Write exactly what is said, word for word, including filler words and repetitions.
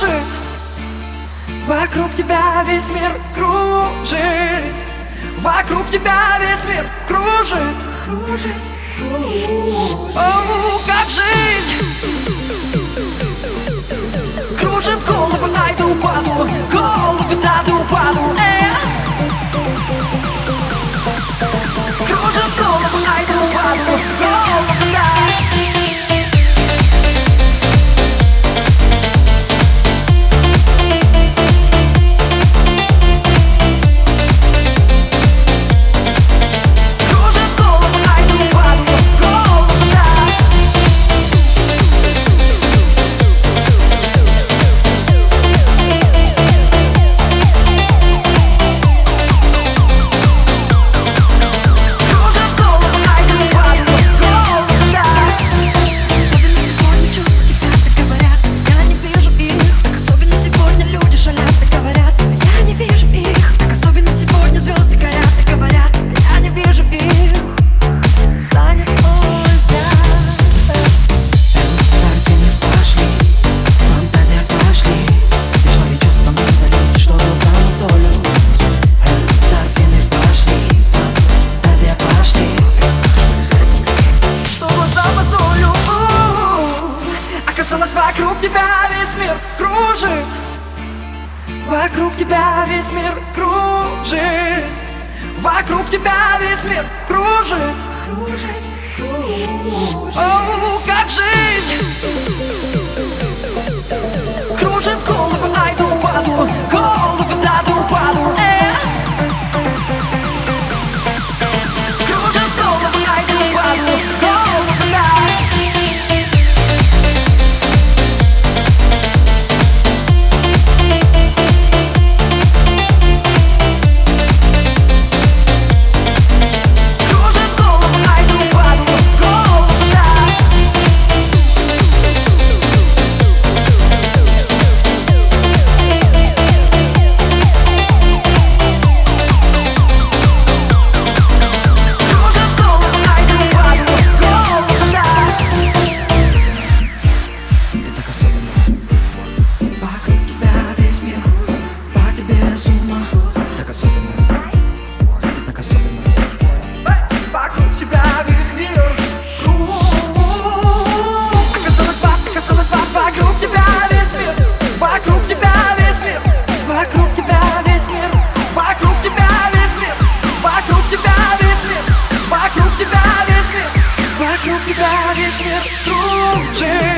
кружит. Вокруг тебя весь мир кружит. Вокруг тебя весь мир кружит. Кружит, кружит. О, как жить? Кружит голову, ай да упаду. Голову, да да упаду. Э! Кружит голову, ай да упаду. Голову, да. Вокруг тебя весь мир кружит. Вокруг тебя весь мир кружит. Вокруг тебя весь мир кружит. Кружит, кружит. О, как жить? Кружит голову, ай да упаду. Голову, да да упаду. Э! Кружит голову, ай да упаду. Голову, да. Вокруг тебя весь мир, вокруг тебя весь мир, вокруг тебя весь мир, вокруг тебя весь мир, вокруг тебя весь мир, вокруг тебя весь мир, вокруг тебя весь мир кружит.